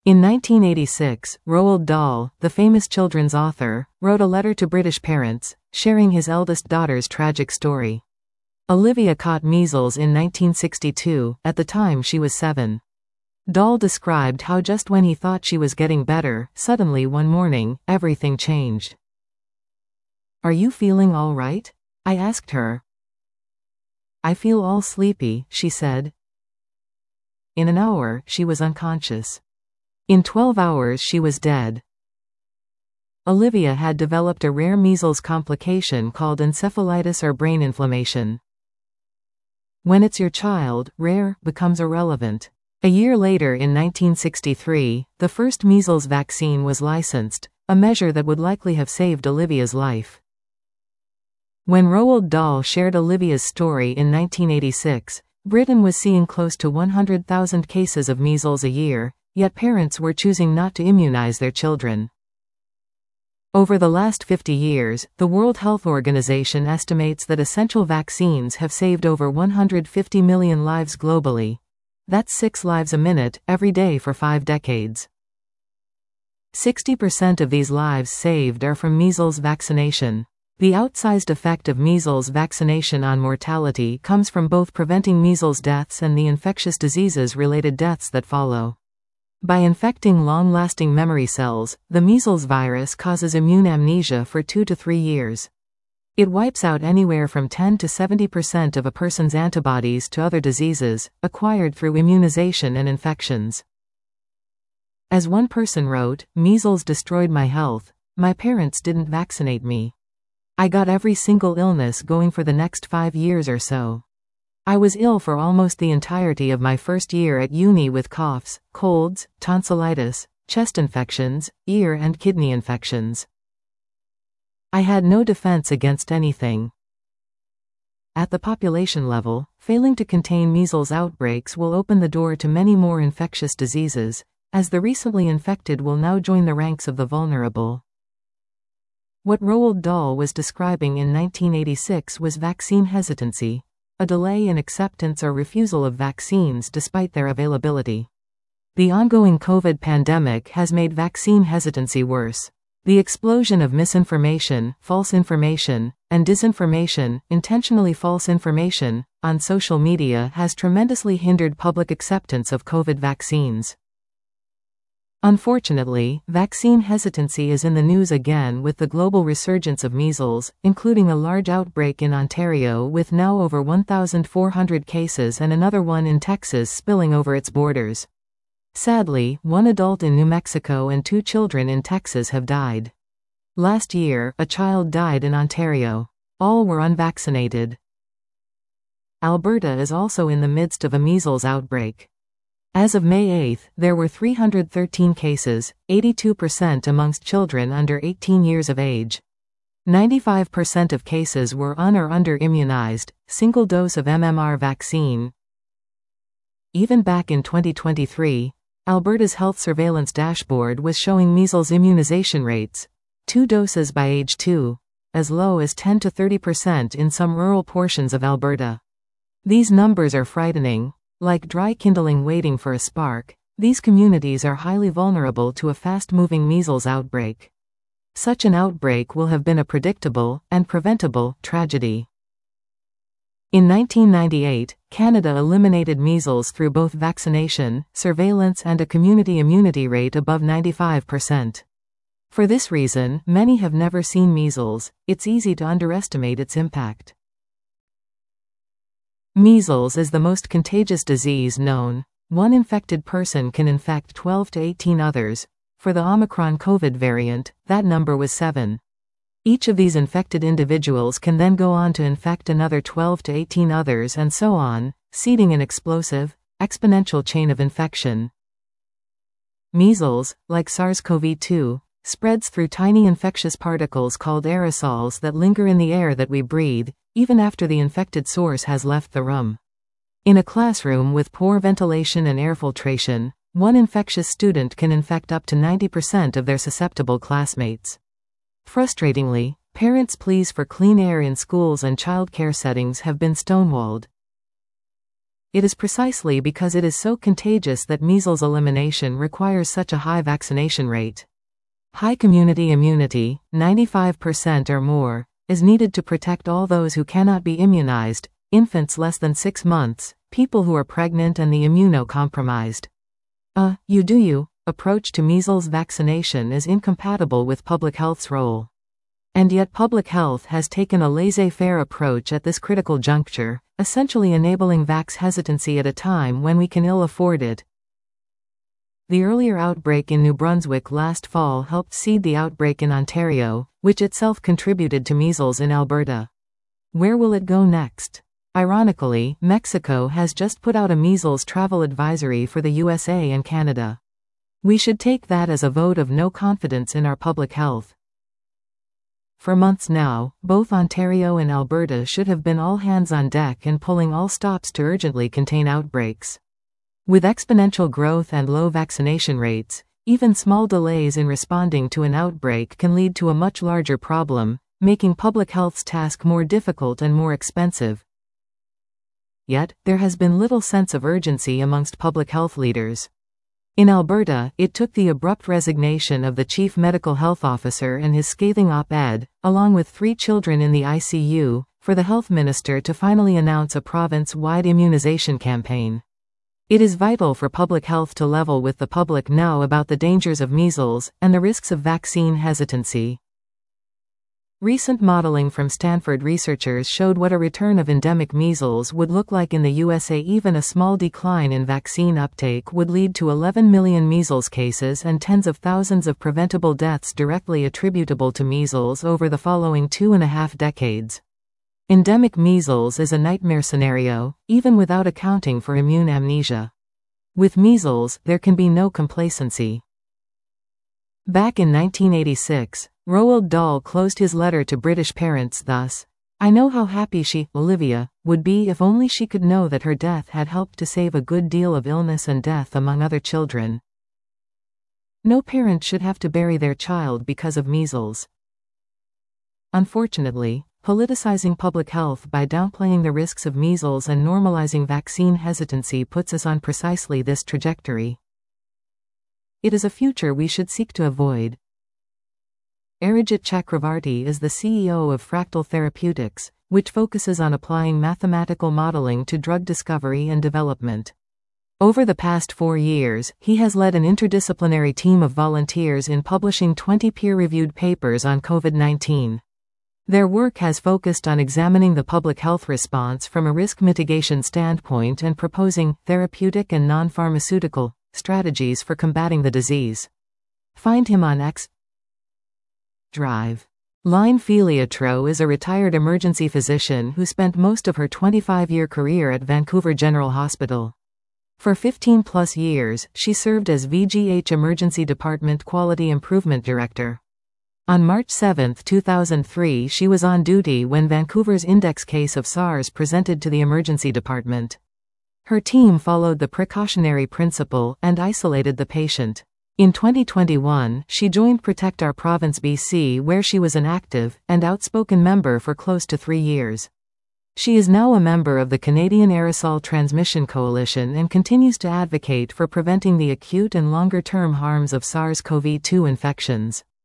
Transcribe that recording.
In 1986, Roald Dahl, the famous children's author, wrote a letter to British parents, sharing his eldest daughter's tragic story. Olivia caught measles in 1962, at the time she was 7. Dahl described how just when he thought she was getting better, suddenly one morning, everything changed. "Are you feeling all right?" I asked her. "I feel all sleepy," she said. In an hour, she was unconscious. In 12 hours she was dead. Olivia had developed a rare measles complication called encephalitis or brain inflammation. When it's your child, rare becomes irrelevant. A year later in 1963, the first measles vaccine was licensed, a measure that would likely have saved Olivia's life. When Roald Dahl shared Olivia's story in 1986, Britain was seeing close to 100,000 cases of measles a year, yet parents were choosing not to immunize their children. Over the last 50 years, the World Health Organization estimates that essential vaccines have saved over 150 million lives globally. That's 6 lives a minute, every day for 5 decades. 60% of these lives saved are from measles vaccination. The outsized effect of measles vaccination on mortality comes from both preventing measles deaths and the infectious diseases-related deaths that follow. By infecting long-lasting memory cells, the measles virus causes immune amnesia for 2 to 3 years. It wipes out anywhere from 10 to 70% of a person's antibodies to other diseases, acquired through immunization and infections. As one person wrote, "Measles destroyed my health. My parents didn't vaccinate me. I got every single illness going for the next 5 years or so. I was ill for almost the entirety of my first year at uni with coughs, colds, tonsillitis, chest infections, ear and kidney infections. I had no defense against anything." At the population level, failing to contain measles outbreaks will open the door to many more infectious diseases, as the recently infected will now join the ranks of the vulnerable. What Roald Dahl was describing in 1986 was vaccine hesitancy, a delay in acceptance or refusal of vaccines despite their availability. The ongoing COVID pandemic has made vaccine hesitancy worse. The explosion of misinformation, false information, and disinformation, intentionally false information, on social media has tremendously hindered public acceptance of COVID vaccines. Unfortunately, vaccine hesitancy is in the news again with the global resurgence of measles, including a large outbreak in Ontario with now over 1,400 cases and another one in Texas spilling over its borders. Sadly, 1 adult in New Mexico and 2 children in Texas have died. Last year, a child died in Ontario. All were unvaccinated. Alberta is also in the midst of a measles outbreak. As of May 8, there were 313 cases, 82% amongst children under 18 years of age. 95% of cases were or under-immunized, single dose of MMR vaccine. Even back in 2023, Alberta's health surveillance dashboard was showing measles immunization rates, 2 doses by age 2, as low as 10 to 30% in some rural portions of Alberta. These numbers are frightening. Like dry kindling waiting for a spark, these communities are highly vulnerable to a fast-moving measles outbreak. Such an outbreak will have been a predictable, and preventable, tragedy. In 1998, Canada eliminated measles through both vaccination, surveillance and a community immunity rate above 95%. For this reason, many have never seen measles. It's easy to underestimate its impact. Measles is the most contagious disease known. One infected person can infect 12 to 18 others. For the Omicron COVID variant, that number was 7. Each of these infected individuals can then go on to infect another 12 to 18 others and so on, seeding an explosive, exponential chain of infection. Measles, like SARS-CoV-2, spreads through tiny infectious particles called aerosols that linger in the air that we breathe, even after the infected source has left the room. In a classroom with poor ventilation and air filtration, one infectious student can infect up to 90% of their susceptible classmates. Frustratingly, parents' pleas for clean air in schools and child care settings have been stonewalled. It is precisely because it is so contagious that measles elimination requires such a high vaccination rate. High community immunity, 95% or more, is needed to protect all those who cannot be immunized, infants less than 6 months, people who are pregnant and the immunocompromised. You approach to measles vaccination is incompatible with public health's role. And yet public health has taken a laissez-faire approach at this critical juncture, essentially enabling vax hesitancy at a time when we can ill afford it. The earlier outbreak in New Brunswick last fall helped seed the outbreak in Ontario, which itself contributed to measles in Alberta. Where will it go next? Ironically, Mexico has just put out a measles travel advisory for the USA and Canada. We should take that as a vote of no confidence in our public health. For months now, both Ontario and Alberta should have been all hands on deck and pulling all stops to urgently contain outbreaks. With exponential growth and low vaccination rates, even small delays in responding to an outbreak can lead to a much larger problem, making public health's task more difficult and more expensive. Yet, there has been little sense of urgency amongst public health leaders. In Alberta, it took the abrupt resignation of the chief medical health officer and his scathing op-ed, along with 3 children in the ICU, for the health minister to finally announce a province-wide immunization campaign. It is vital for public health to level with the public now about the dangers of measles and the risks of vaccine hesitancy. Recent modeling from Stanford researchers showed what a return of endemic measles would look like in the USA. Even a small decline in vaccine uptake would lead to 11 million measles cases and tens of thousands of preventable deaths directly attributable to measles over the following 2.5 decades. Endemic measles is a nightmare scenario, even without accounting for immune amnesia. With measles, there can be no complacency. Back in 1986, Roald Dahl closed his letter to British parents thus: "I know how happy she, Olivia, would be if only she could know that her death had helped to save a good deal of illness and death among other children." No parent should have to bury their child because of measles. Unfortunately, politicizing public health by downplaying the risks of measles and normalizing vaccine hesitancy puts us on precisely this trajectory. It is a future we should seek to avoid. Arijit Chakravarty is the CEO of Fractal Therapeutics, which focuses on applying mathematical modeling to drug discovery and development. Over the past 4 years, he has led an interdisciplinary team of volunteers in publishing 20 peer-reviewed papers on COVID-19. Their work has focused on examining the public health response from a risk mitigation standpoint and proposing therapeutic and non-pharmaceutical strategies for combating the disease. Find him on X. Drive. Line Filiatro is a retired emergency physician who spent most of her 25-year career at Vancouver General Hospital. For 15+ years, she served as VGH Emergency Department Quality Improvement Director. On March 7, 2003, she was on duty when Vancouver's index case of SARS presented to the emergency department. Her team followed the precautionary principle and isolated the patient. In 2021, she joined Protect Our Province BC, where she was an active and outspoken member for close to 3 years. She is now a member of the Canadian Aerosol Transmission Coalition and continues to advocate for preventing the acute and longer-term harms of SARS-CoV-2 infections.